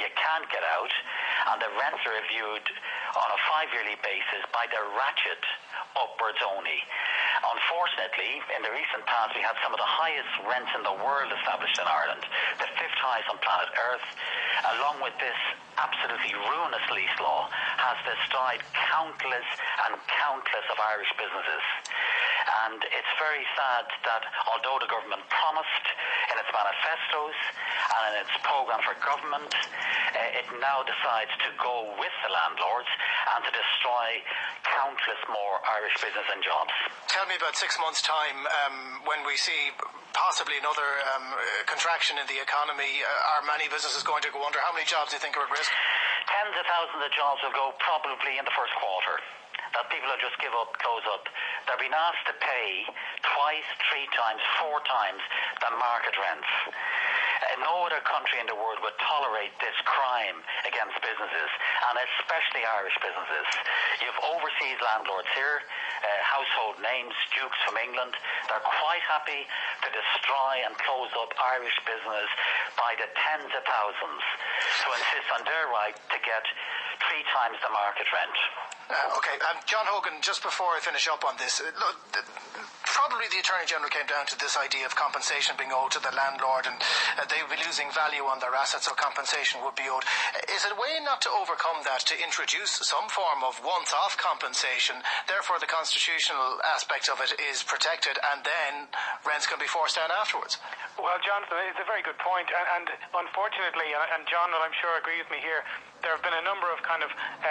you can't get out, and the rents are reviewed on a 5-yearly basis by the ratchet upwards only. Unfortunately, in the recent past, we had some of the highest rents in the world established in Ireland, the 5th highest on planet Earth. Along with this absolutely ruinous lease law, has destroyed countless and countless of Irish businesses. And it's very sad that although the government promised in its manifestos and in its programme for government, it now decides to go with the landlords and to destroy countless more Irish business and jobs. Tell me about 6 months' time when we see possibly another contraction in the economy. Are many businesses going to go under? How many jobs do you think are at risk? Tens of thousands of jobs will go probably in the first quarter. That people will just give up, close up. They're being asked to pay twice, 3 times, 4 times the market rents. No other country in the world would tolerate this crime against businesses, and especially Irish businesses. You've overseas landlords here, household names, dukes from England. They're quite happy to destroy and close up Irish business by the tens of thousands to insist on their right to get 3 times the market rent. Okay, John Hogan, just before I finish up on this, probably the Attorney General came down to this idea of compensation being owed to the landlord, and they would be losing value on their assets, so compensation would be owed. Is it a way not to overcome that, to introduce some form of once-off compensation, therefore the constitutional aspect of it is protected, and then rents can be forced down afterwards? Well, Jonathan, it's a very good point, and unfortunately, and John will, I'm sure, agree with me here, there have been a number of kind of,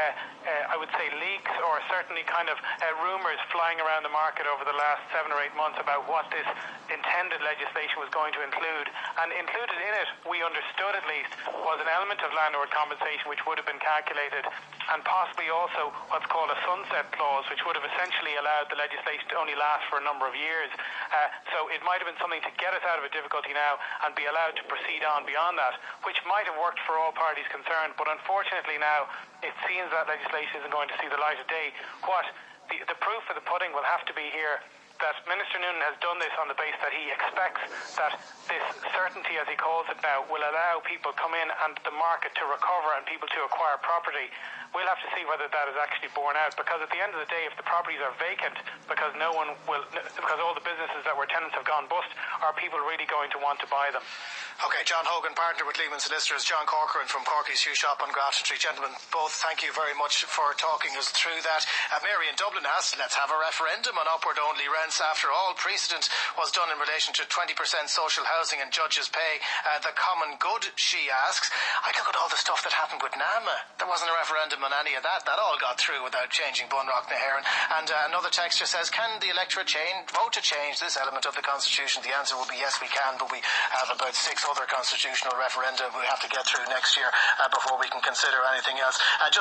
I would say, leaks or certainly kind of rumours flying around the market over the last 7 or 8 months about what this intended legislation was going to include. And included in it, we understood at least, was an element of landlord compensation which would have been calculated, and possibly also what's called a sunset clause, which would have essentially allowed the legislation to only last for a number of years. So it might have been something to get us out of a difficulty now and be allowed to proceed on beyond that, which might have worked for all parties concerned. But unfortunately now, it seems that legislation isn't going to see the light of day. What the proof of the pudding will have to be here, that Minister Noonan has done this on the basis that he expects that this certainty, as he calls it now, will allow people to come in and the market to recover and people to acquire property. We'll have to see whether that is actually borne out, because at the end of the day, if the properties are vacant because because all the businesses that were tenants have gone bust, are people really going to want to buy them? Okay, John Hogan, partner with Lehman Solicitors, John Corcoran from Corky's Shoe Shop on Grafton Street. Gentlemen, both thank you very much for talking us through that. Mary in Dublin asks, let's have a referendum on upward-only rents. After all, precedent was done in relation to 20% social housing and judges' pay. The common good, she asks. I look at all the stuff that happened with NAMA. There wasn't a referendum on any of that. That all got through without changing Bunrock na Heron. And another texter says, can the electorate vote to change this element of the Constitution? The answer will be yes, we can, but we have about 6 other constitutional referenda we have to get through next year before we can consider anything else. Just